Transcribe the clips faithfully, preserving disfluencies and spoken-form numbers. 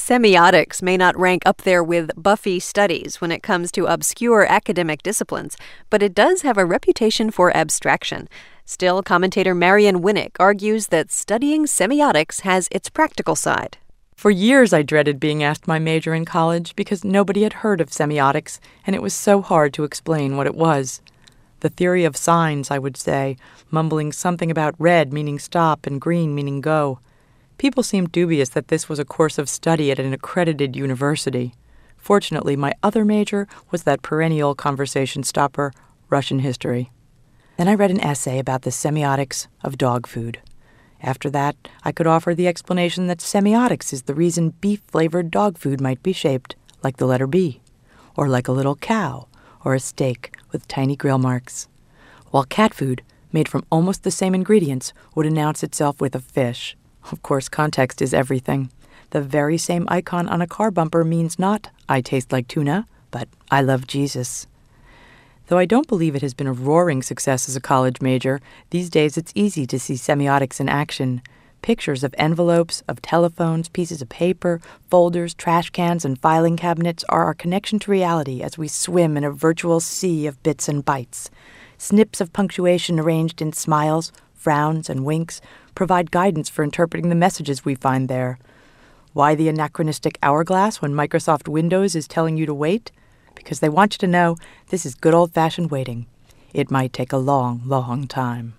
Semiotics may not rank up there with Buffy studies when it comes to obscure academic disciplines, but it does have a reputation for abstraction. Still, commentator Marian Winnick argues that studying semiotics has its practical side. For years I dreaded being asked my major in college because nobody had heard of semiotics, and it was so hard to explain what it was. The theory of signs, I would say, mumbling something about red meaning stop and green meaning go. People seemed dubious that this was a course of study at an accredited university. Fortunately, my other major was that perennial conversation stopper, Russian history. Then I read an essay about the semiotics of dog food. After that, I could offer the explanation that semiotics is the reason beef-flavored dog food might be shaped like the letter B, or like a little cow, or a steak with tiny grill marks, while cat food, made from almost the same ingredients, would announce itself with a fish. Of course, context is everything. The very same icon on a car bumper means not, I taste like tuna, but I love Jesus. Though I don't believe it has been a roaring success as a college major, these days it's easy to see semiotics in action. Pictures of envelopes, of telephones, pieces of paper, folders, trash cans, and filing cabinets are our connection to reality as we swim in a virtual sea of bits and bytes. Snips of punctuation arranged in smiles, frowns, and winks provide guidance for interpreting the messages we find there. Why the anachronistic hourglass when Microsoft Windows is telling you to wait? Because they want you to know this is good old-fashioned waiting. It might take a long, long time.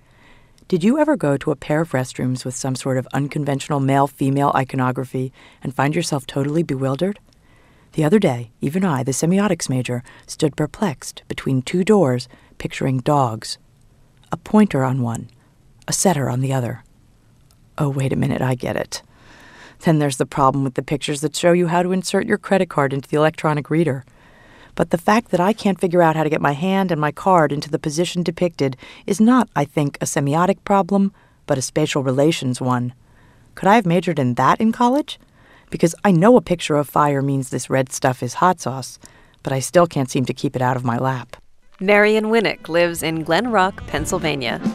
Did you ever go to a pair of restrooms with some sort of unconventional male-female iconography and find yourself totally bewildered? The other day, even I, the semiotics major, stood perplexed between two doors, picturing dogs. A pointer on one, a setter on the other. Oh, wait a minute, I get it. Then there's the problem with the pictures that show you how to insert your credit card into the electronic reader. But the fact that I can't figure out how to get my hand and my card into the position depicted is not, I think, a semiotic problem, but a spatial relations one. Could I have majored in that in college? Because I know a picture of fire means this red stuff is hot sauce, but I still can't seem to keep it out of my lap. Marian Winnick lives in Glen Rock, Pennsylvania.